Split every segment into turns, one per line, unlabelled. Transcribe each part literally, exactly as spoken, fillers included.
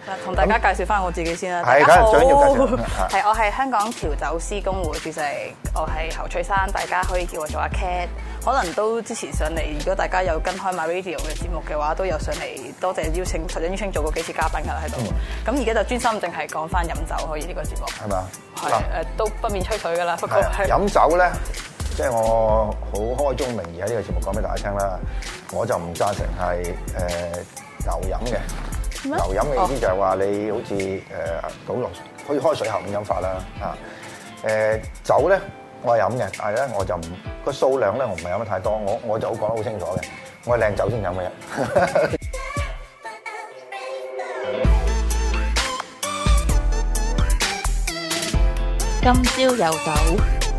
同大家介紹翻我自己先啦。
係，
大家好，
梗係想要介紹。
係我係香港調酒師公會主席，我係侯翠珊，大家可以叫我做阿 Cat。可能都之前上嚟，如果大家有跟開 MyRadio 嘅節目嘅話，都有上嚟，多謝邀請，實邀請做過幾次嘉賓㗎啦喺度。咁而家就專心淨係講翻飲酒可以呢個節目。
係嘛？
係誒，都不免吹水㗎啦。不過係
飲酒咧，即係我好開宗明義喺呢個節目講俾大家聽啦。我就唔贊成係誒牛飲嘅。牛飲嘅意思就係話你好似誒倒落好似開水喉咁飲法啦。啊誒酒咧。我係飲嘅，但係咧我就唔個數量咧，我唔係飲得太多。我我就好講得好清楚嘅，我係靚酒先飲嘅。
今朝有酒，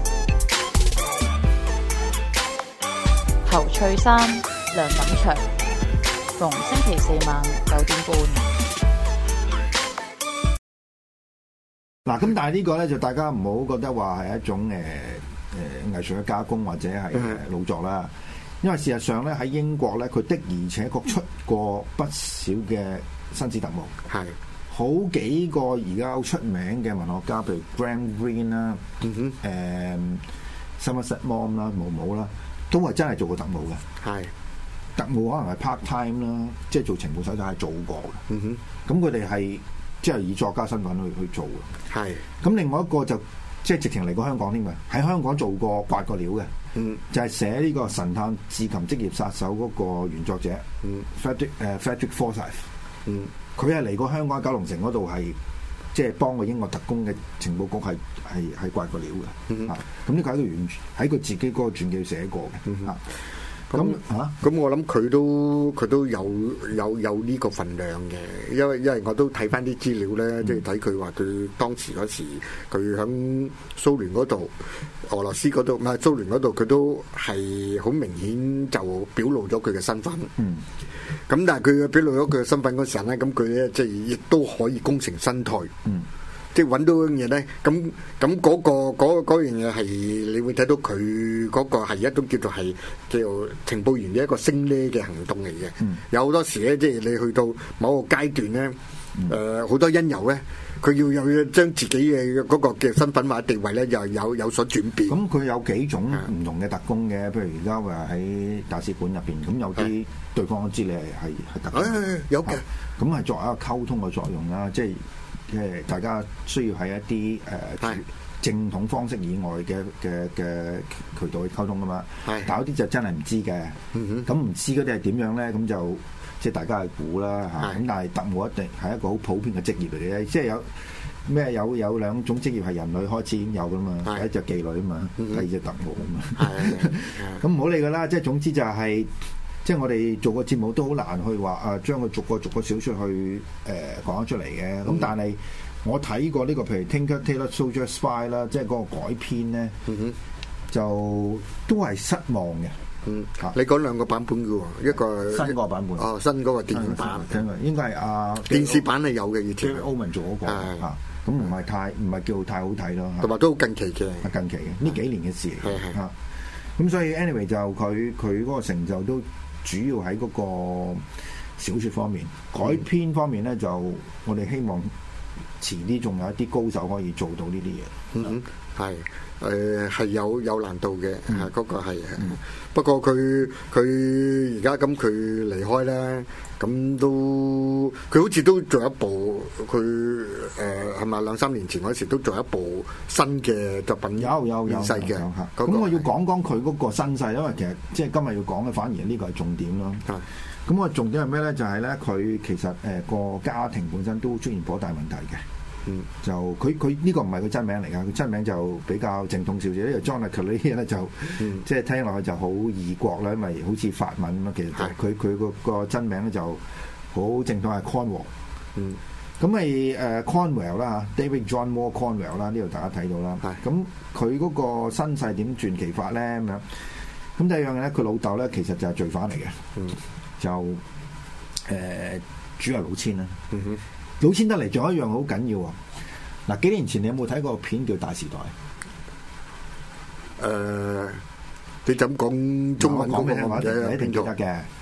侯翠珊、梁錦祥，逢星期四晚九點半。
嗱，咁但係呢個咧就大家唔好覺得話係一種誒誒、呃、藝術嘅加工或者係老作啦，因為事實上咧喺英國咧，佢的而且確出過不少嘅紳士特務，係好幾個而家好出名嘅文學家，譬如 Graham Greene 啦，嗯哼，誒 Somerset Maugham 啦，毛毛啦，都係真係做過特務嘅，係特務可能係 part time 啦，即係做情報手就係做過嘅，嗯哼，咁佢哋係。即係以作家身份去去做嘅，係。咁另外一個就即係直情嚟過香港添嘅，喺香港做過刮過料嘅，嗯，就係寫呢個《神探至琴職業殺手》嗰個原作者，嗯 ，Frederick 誒 Frederick Forsyth，嗯，佢係嚟過香港九龍城嗰度係即係幫個英國特工嘅情報局係係係刮過料嘅，嗯，啊，咁呢個喺佢原喺佢自己嗰個傳記寫過嘅，嗯，啊。
咁嚇，咁我諗佢都佢都有有有呢個份量嘅，因為因為我都睇翻啲資料咧，即係睇佢話佢當時嗰時佢喺蘇聯嗰度、俄羅斯嗰度，唔係蘇聯嗰度，佢都係好明顯就表露咗佢嘅身份。嗯，咁但係佢表露咗佢嘅身份嗰時候咧，咁佢咧即係亦都可以功成身退。嗯。即係揾到樣嘢咧，咁咁嗰個嗰嗰樣嘢係，你會睇到佢嗰個係一種叫做係叫做情報員嘅一個升呢嘅行動嚟嘅。嗯、有好多時咧，即係你去到某個階段咧，誒、呃、好多因由咧，佢要有將自己嘅嗰個嘅身份或者地位咧，又有有所轉變。
咁佢有幾種唔同嘅特工嘅，譬如而家話喺大使館入邊，咁有啲對方都知你係係係特工，
哎、有嘅。
咁係作為一個溝通嘅作用啦，即係。即係大家需要喺一啲誒、呃、正統方式以外嘅嘅嘅渠道去溝通噶嘛，但有啲就真係唔知嘅。咁唔、嗯、哼知嗰啲係點樣咧？咁就即係大家去估啦嚇。咁但係特務一定係一個好普遍嘅職業嚟嘅，即係有咩有有兩種職業係人類開始已經有噶嘛，第一隻妓女啊嘛，第二隻特務啊嘛。咁唔好理噶啦，即係總之就係、是。即係我哋做個節目都好難去話啊，將佢逐個逐個小説去誒、呃、講得出嚟嘅。咁、嗯、但係我睇過呢、這個譬如 Tinker Tailor Soldier Spy 啦，即係嗰個改編咧，嗯、哼就都係失望嘅。
嗯，啊、你講兩個版本嘅喎，一個
新嗰個版本，
哦，新嗰個電影版，
應該係啊
電視版係有嘅，以前
Owen 做嗰、那個嚇，咁唔係太唔係叫太好睇咯，
同埋都好近期嘅，
近期嘅呢幾年嘅事嚟嘅嚇。咁所以 anyway 就佢佢嗰個成就都。主要喺嗰個小説方面，改編方面咧，就我哋希望遲啲仲有一啲高手可以做到呢啲嘢。
嗯，係誒係有有難度嘅，係嗰個係。不過佢佢而家咁佢離開咧，咁都佢好似都做一部佢誒係咪兩三年前嗰時都做一部新嘅作品，
有有有
細嘅。
咁我要講講佢嗰個身世，因為其實即係今日要講嘅，反而呢個係重點咯。咁我重點係咩咧？就係咧，佢其實誒個家庭本身都出現頗大問題嘅。嗯，就佢佢呢個唔係佢真名嚟㗎，佢真名就比較正統少少。呢個 John le Carré 咧就，嗯、即係聽落去就好異國啦，因為好似法文咁啊。其實佢佢個個真名咧就好正統係 Cornwell。嗯，咁咪誒 Cornwell 啦嚇 ，David John Moore Cornwell 啦，呢度大家睇到啦。係，咁佢嗰個身世點傳奇法咧咁樣？咁第二樣嘢咧，佢老豆咧其實就係罪犯嚟嘅。嗯，就誒、呃、主流老千啦。嗯哼。老千得嚟，仲有一樣好緊要喎。嗱，幾年前你有冇睇過片叫《大時代》？
誒，你就咁講中文講俾你聽，
你一定記得嘅。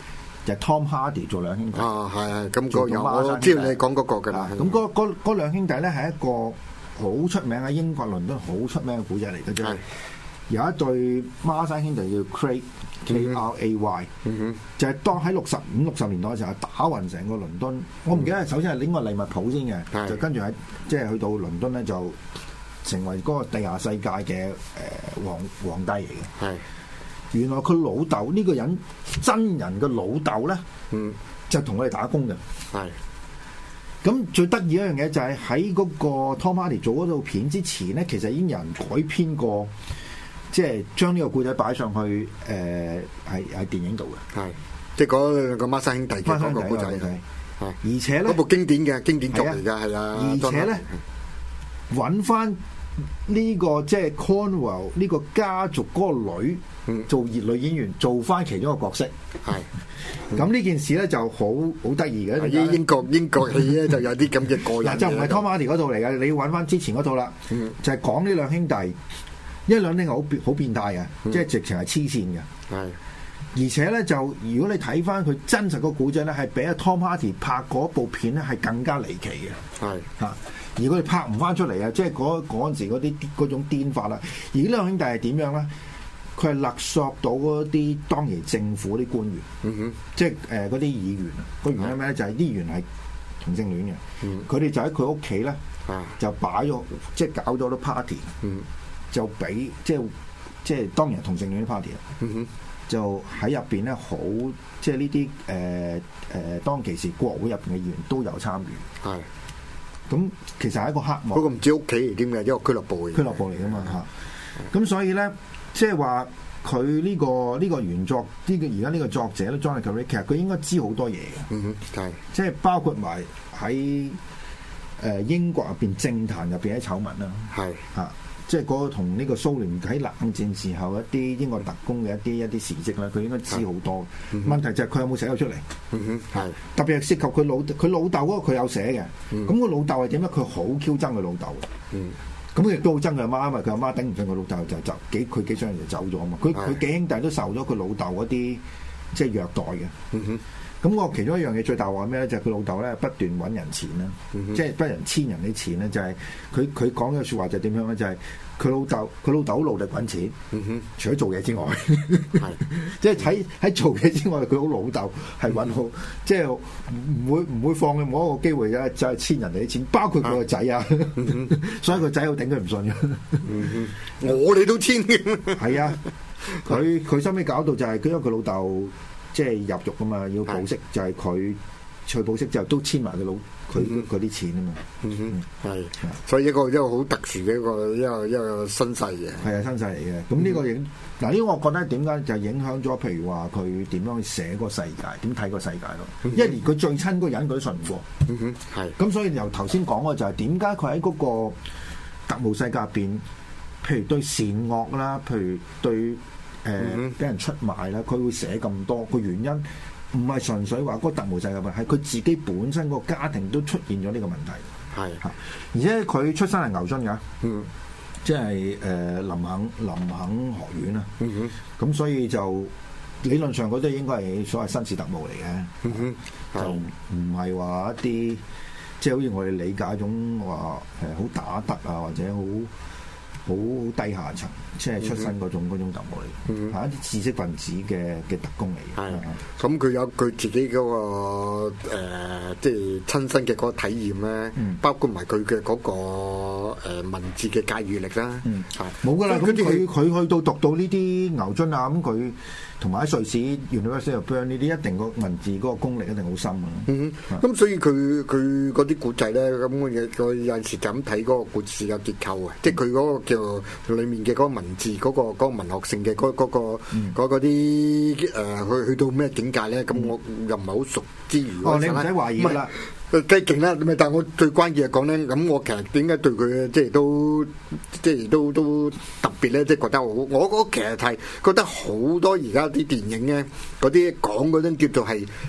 就係 Tom Hardy 做兩兄弟。
啊，係係，咁個有我知道你講嗰個㗎啦。
咁嗰嗰嗰兩兄弟咧係一個好出名喺英國倫敦好出名嘅古仔嚟嘅啫。有一對孖生兄弟叫 Cray K R A Y， 就係當喺六十五六十年代嘅時候打暈成個倫敦。我唔記得首先係拎個利物浦先嘅，就跟住喺即係去到倫敦咧就成為嗰個地下世界嘅誒皇皇帝嚟嘅。係原來佢老豆呢個人真人嘅老豆咧，嗯，就同我哋打工嘅。係咁最得意一樣嘢就係喺嗰個 Tom Hardy 做嗰套片之前咧，其實已經有人改編過。即係將呢個故仔擺上去，誒係係電影度嘅，係
即係嗰兩個孖生兄弟嘅嗰個故仔，係
而且咧
嗰部經典嘅經典作嚟㗎，係啊，
而且咧揾翻呢個即係 Cornwell 呢個家族嗰個女做熱女演員，做翻其中一個角色，係咁呢件事咧就好好得意嘅。
英英國英國戲咧就有啲咁嘅過癮，
嗱就唔係 Tom Hardy 嗰套嚟嘅，你要揾翻之前嗰套啦，就係講呢兩兄弟。一兩兄弟好變好變態嘅，嗯、即係直情係黐線嘅。係，而且咧就如果你睇翻佢真實個古仔咧，係比阿 Tom Hardy 拍嗰部片咧係更加離奇嘅。係嚇，而佢哋拍唔翻出嚟啊！即係嗰嗰陣時嗰啲嗰種癲法啦。而呢兩兄弟係點樣咧？佢係勒索到嗰啲當時政府啲官員，嗯、哼，即係誒嗰啲議員啊。個原因咩咧？就係啲議員係同性戀嘅。佢哋、嗯、就喺佢屋企咧，就擺咗即係搞咗啲 party。嗯。就俾即係即係當然係同性戀啲 party 啦，嗯、哼就喺入邊咧好即係呢啲誒誒當其時國會入邊嘅議員都有參與，係咁是其實係一個黑幕。
嗰個唔知屋企嚟點嘅，一個俱樂部嚟。
俱樂部嚟噶嘛嚇，咁是所以咧即係話佢呢個呢、呢個原作呢、呢個而家呢個作者咧 John le Carré 其實佢應該知好多嘢嘅，嗯哼，係即係包括埋喺誒英國入邊政壇入邊啲醜聞啦，係嚇是。即係嗰個同呢個蘇聯喺冷戰時候一啲英國特工嘅一啲一啲事蹟咧，佢應該知好多。嗯、問題就係佢有冇寫咗出嚟？嗯、特別係涉及佢老佢老豆嗰個，佢有寫嘅。咁個、嗯、老豆係點咧？佢好 Q 憎佢老豆。咁佢亦都好憎佢阿媽，因為佢阿媽頂唔順佢老豆就就幾佢幾雙人就走咗啊嘛。佢佢是幾兄弟都受咗佢老豆嗰啲即係虐待嘅。嗯咁我其中一樣嘢最大話咩咧？就係佢老豆咧不斷揾人錢啦，嗯、哼即係不人千人啲錢咧，就係佢佢講嘅説話就係點樣咧？就係、是、佢老豆佢老豆好努力揾錢，嗯、哼除咗做嘢之外，係即係喺喺做嘢之外，佢好老豆係揾好，即係唔會唔會放嘅冇一個機會嘅，就係千人哋啲錢，包括佢個仔啊，嗯、所以個仔好頂佢唔順嘅。
嗯、我哋都千嘅，
係啊，佢佢收尾搞到就係、是、因為佢老豆。即係入獄啊嘛，要保釋，就係佢去保釋之後都簽埋佢老佢嗰啲錢啊嘛。嗯哼，係，
所以一個一個好特殊嘅一個一個一個身世嘅。
係啊，身世嚟嘅。咁呢個影嗱呢個，我覺得點解就影響咗？譬如話佢點樣去寫個世界，點睇個世界咯？因為連佢最親嗰個人佢都信唔過。嗯哼，係。咁所以由頭先講嘅就係點解佢喺嗰個特務世界入邊，譬如對善惡啦，譬如對。誒俾、呃、人出賣啦，佢會寫咁多個原因，唔係純粹話嗰個特務世界，係佢自己本身個家庭都出現咗呢個問題。係嚇，而且佢出身係牛津㗎，嗯，即係誒、呃、林肯林肯學院啦，嗯哼，咁所以就理論上嗰啲應該係所謂紳士特務嚟嘅，嗯哼，就唔係話一啲即係好似我哋理解一種話誒好打得啊，或者好。好低下層，即係出身嗰種嗰種特務嚟，係一啲知識分子嘅嘅特工嚟嘅。係，
咁佢有佢自己嗰個誒，即係親身嘅嗰個體驗咧，包括埋佢嘅嗰個誒文字嘅駕馭力啦。嗯，係
冇㗎啦。咁佢佢去到讀到呢啲牛津啊，咁佢同埋喺瑞士 University of Bern 呢啲，一定個文字嗰個功力一定好深啊。
嗯哼，咁所以佢佢嗰啲古仔咧，咁我有有陣時就咁睇嗰個故事嘅結構啊，即係佢嗰個。就裏面嘅嗰個文字，嗰、嗰個嗰個文學性嘅嗰嗰啲誒，去去到咩境界咧？咁我又唔係好熟之餘，
哦，你唔使懷疑啦，
梗係勁啦。但係我最關鍵係講咧，咁我其實點解對佢即係都即係都都特別咧？即係覺得好，我我其實係覺得好多而家啲電影咧，嗰啲講嗰種叫做係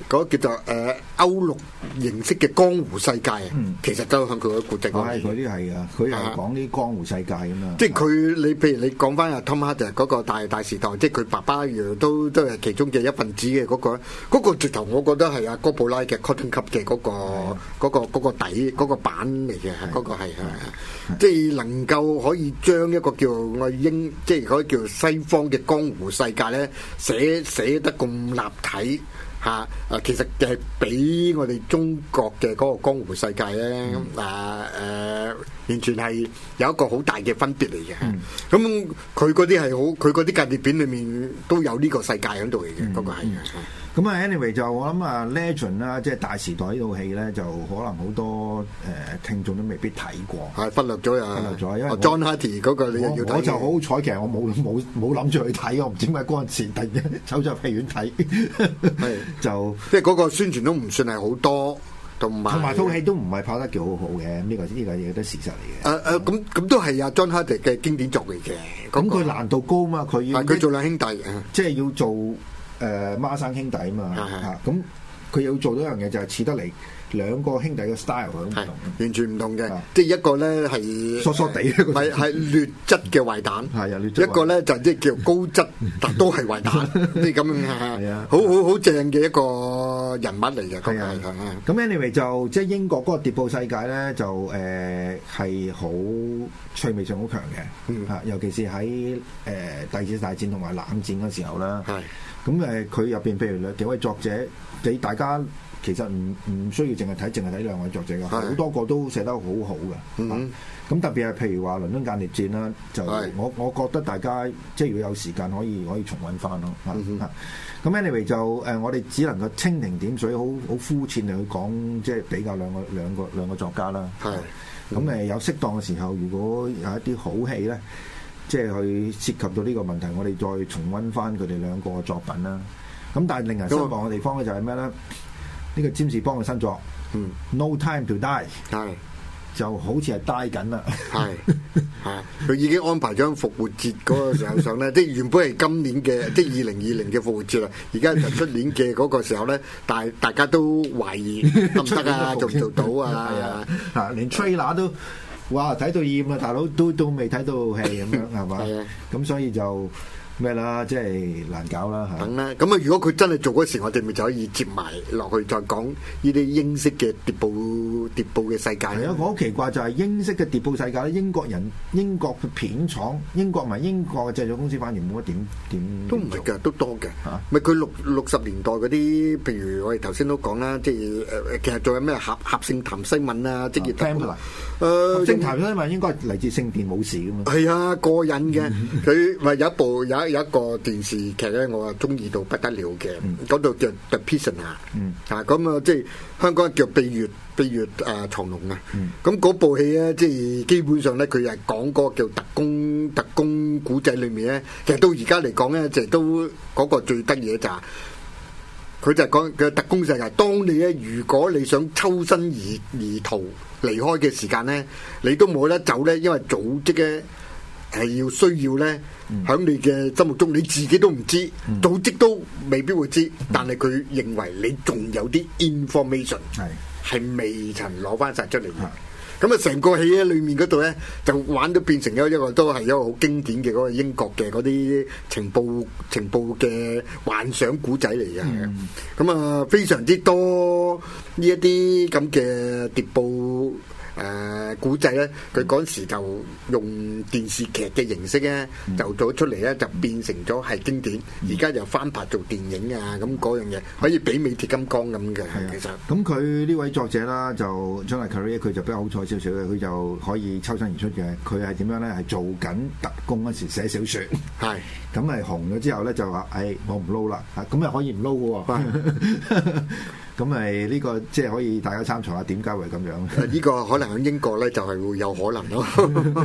嗰個叫做誒歐陸形式嘅江湖世界啊，嗯、其實都向佢個故仔講。
係嗰啲係啊，佢係講啲江湖世界咁樣。
即係佢，你譬如你講翻阿 Tom Hardy 嗰個大大時代，即係佢爸爸一樣都都係其中嘅一份子嘅嗰、嗰個，嗰、嗰個直頭我覺得係阿哥布拉嘅 Cotton Club 嘅嗰、嗰個嗰、嗰個嗰個底嗰、嗰個版嚟嘅，嗰、嗰個係係即係能夠可以將一個叫我英，即係可以叫西方嘅江湖世界咧寫寫得咁立體。嚇！誒，其實係比我哋中國嘅嗰個江湖世界咧，誒誒、嗯，完全係有一個好大嘅分別嚟嘅。咁佢嗰啲係好，佢嗰啲間諜片裏面都有呢個世界喺度嚟嘅，嗰、嗯、個係。
咁啊，anyway 就我諗啊，Legend 啦，即係大時代呢套戲咧，就可能好多誒聽眾都未必睇過，係忽略咗啊，忽略咗，因為 John Hardy 嗰個你又要睇。我就好彩，其實我冇冇冇諗住去睇，我唔知點解嗰陣時突然間走咗入戲院睇，係就
即係嗰個宣傳都唔算係好多，同埋
同埋套戲都唔係拍得幾好好嘅，呢、呢個呢、呢個亦都事實嚟嘅。
誒誒，咁咁都係啊 John Hardy 嘅經典作嚟嘅。
咁佢難度高嘛，佢要
佢做兩兄弟，
即係要做。誒孖生兄弟啊嘛嚇，咁佢要做到一樣嘢就係似得嚟兩個兄弟嘅 style 唔同，
完全唔同嘅，即係一個咧係
疏疏地，
係係劣質嘅壞蛋，係啊，一個咧就即係叫高質，但都係壞蛋，即係咁樣嚇，好好好正嘅一個人物嚟嘅，係啊，
咁 anyway 就即係英國嗰個諜報世界咧，就誒係好趣味性好強嘅嚇，尤其是喺誒第二次大戰同埋冷戰嗰時候啦。咁誒，佢入邊譬如兩幾位作者，你大家其實唔唔需要淨係睇，淨係睇兩位作者嘅，好多個都寫得好好嘅。咁、嗯啊、特別係譬如話《倫敦間諜戰》啦，就我我覺得大家即係如果有時間可以可以重溫翻咯。咁、嗯啊、anyway 就誒、呃，我哋只能夠蜻蜓點水，好好膚淺地去講，即係比較兩個兩個兩個作家啦。咁誒、嗯啊、有適當嘅時候，如果有一啲好戲咧。即係去涉及到呢個問題，我哋再重溫翻佢哋兩個嘅作品啦。咁但係令人失望嘅地方咧就係咩咧？呢、呢個占士邦嘅新作，嗯，No Time to Die，係就好似係 die 緊啦。係係，佢已經安排咗復活節嗰個時候上咧，即係原本係今年嘅，即係二零二零嘅復活節啦。而家就出年嘅嗰個時候咧，但係大家都懷疑得唔得啊？做唔做到啊？係啊，啊連 trailer 都。哇！睇到厭啦，大佬都都未睇到戲咁樣係嘛？係啊，咁所以就咩啦，即係難搞啦嚇。等啦，咁啊，如果佢真係做嗰時，我哋咪就可以接埋落去，再講呢啲英式嘅諜報諜報嘅世界。係啊，我好奇怪就係英式嘅諜報世界咧，英國人、英國嘅片廠、英國唔係英國嘅製作公司反而冇乜點點。都唔係㗎，都多嘅嚇。咪佢六六十年代嗰啲，譬如我哋頭先都講啦，即係誒，其實仲有咩合合聖譚西敏啊，職業特工。誒，聖譚西敏應該係嚟自聖殿武士㗎嘛。係啊，過癮嘅。佢咪有一部有。有一個電視劇咧，我啊中意到不得了嘅，嗰度、嗯、叫 The Prisoner，嗯、啊咁啊，即係香港叫秘穴秘穴誒藏龍啊，咁嗰、嗯、部戲咧，即係基本上咧，佢係講嗰個叫特工特工古仔裏面咧，其實到而家嚟講咧，就係、都嗰個最得意嘅就係、是，佢就係講嘅特工世界。當你咧，如果你想抽身而而逃離開嘅時間咧，你都冇得走咧，因為組織咧。係要需要咧，喺你嘅心目中，你自己都唔知，嗯、組織都未必會知，嗯、但係佢認為你仲有啲 information 係係未曾攞翻晒出嚟。咁啊，成個戲咧裏面嗰度咧，就玩到變成咗一個都係一個好經典嘅嗰個英國嘅嗰啲情報情報嘅幻想古仔嚟嘅。咁啊、嗯，非常之多呢一啲咁嘅諜報。誒古仔咧，佢嗰陣時就用電視劇嘅形式咧，嗯、就做出嚟咧，就變成咗係經典。而家、嗯、又翻拍做電影啊，咁嗰樣嘢可以媲美鐵金剛咁嘅。係啊，其實咁佢呢位作者啦，就將來 career 佢就比較好彩少少嘅，佢就可以抽身而出嘅。佢係點樣咧？係做緊特工嗰時寫小説，係咁係紅咗之後咧，就話：誒、哎、我唔撈啦，咁又可以唔撈嘅喎。咁咪呢個即係可以大家參詳下點解會咁樣？呢個可能喺英國咧就係會有可能咯，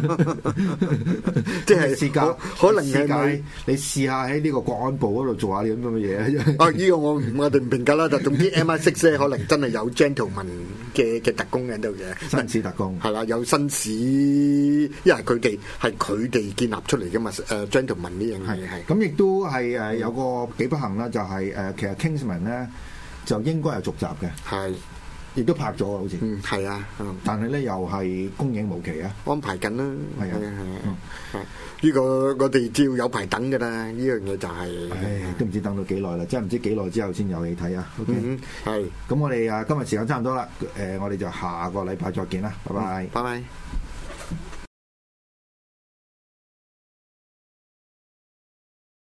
即係試下可能係咪你試下喺呢個國安部嗰度做下啲咁嘅嘢？啊，呢個我唔我哋唔評價啦，但總之 M I six 咧可能真係有 gentleman 嘅嘅特工喺度嘅，紳士特工係啦，有紳士，因為佢哋係佢哋建立出嚟嘅嘛，誒 gentleman 呢樣嘢係。咁亦都係誒有個幾不幸啦，就係誒其實 Kingsman 咧。 就應該係續集嘅，
係，
亦都拍咗啊，好似。
嗯，係啊，
但係咧又係公映無期啊，
安排緊啦，
係啊，
係啊，呢個我哋只要有排等㗎啦，呢樣嘢就係，
唉，都唔知等到幾耐啦，真係唔知幾耐之後先有戲睇啊。OK，
係，
咁我哋啊今日時間差唔多啦，誒，我哋就下個禮拜再見啦，拜拜，
拜拜。